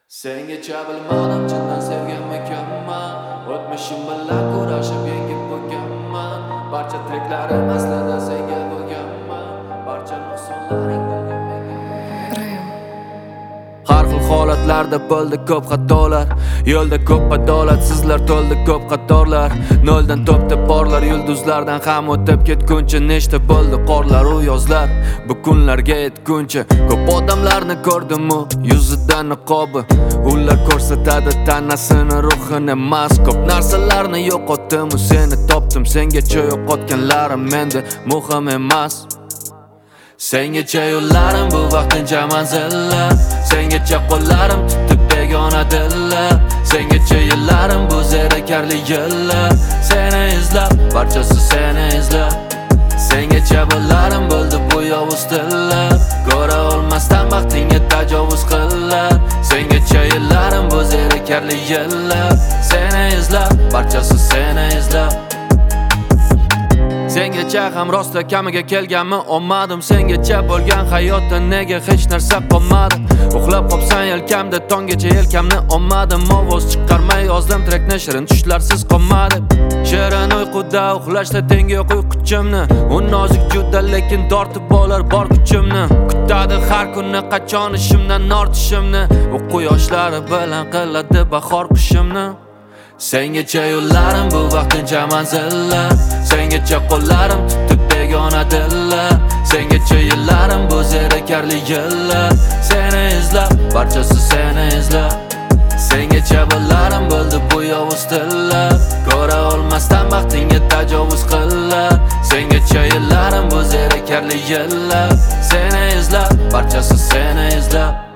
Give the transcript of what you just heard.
Sengacha bilmadim chindan sevganmikanman. O'tmishim bilan kurashib yengib bo'lganman. Barcha tilaklarim aslida senga bo'lganman. Barcha nuqsonlaring bilgan menga. Har xil holatlarda bo'ldi ko'p xatolar. Yo'lda ko'p adolatsizlar to'ldi ko'p qatorlar. Noldan topda borlar yulduzlardan ham o'tib ketguncha nechta bo'ldi qorlar u yozlar. Bu kunlarga yetguncha ko'p odamlarni ko'rdim-u yuzidan niqobi. Ular ko'rsatadi tanasini ruhini emas. Ko'p narsalarni yo'qotdim-u seni topdim. Sengacha yo'qotganlarim menda muhim emas. Sengacha yo'llarim bu vaqtincha manzillar. Sengacha qo'llarim tutib begona dillar. Sengacha yillarim bu zerikarli yillar. Seni izlab, barchasi seni izlab. Sengacha bo'larim bo'ldi bu yovuz tillar. Ko'ra olmasdan vaqtingga tajovuz qillar. Sengacha yillarim bu zerikarli yillar. Seni izlab, barchasi seni izlab. Sengacha ham rosta kamiga kelganmi olmadim. Sengacha bo'lgan hayotda nega hech narsa qolmadi. Uxlab qopsan yelkamda tonggacha yelkamni olmadim. Ovoz chiqarmay yozdim trekni shirin tushlarsiz qolmadi. Shirin uyquda uxlashda tengi yo'q uyquchimni. U nozik juda lekin tortib olar bor kuchimni. Kutadi har kunni qachon ishimdan ortishimni. U quyoshlari bilan qiladi bahor qishimni. Sengacha yo'llarim bu vaqtincha manzillar. Sengacha qo'llarim tutib begona dillar. Sengacha yillarim bu zerikarli yillar. Seni izlab, barchasi seni izlab. Sengacha bo'larim bo'ldi bu yovuz tillar. Ko'ra olmasdan vaqtingga tajovuz qillar. Sengacha yillarim bu zerikarli yillar. Seni izlab, barchasi seni izlab.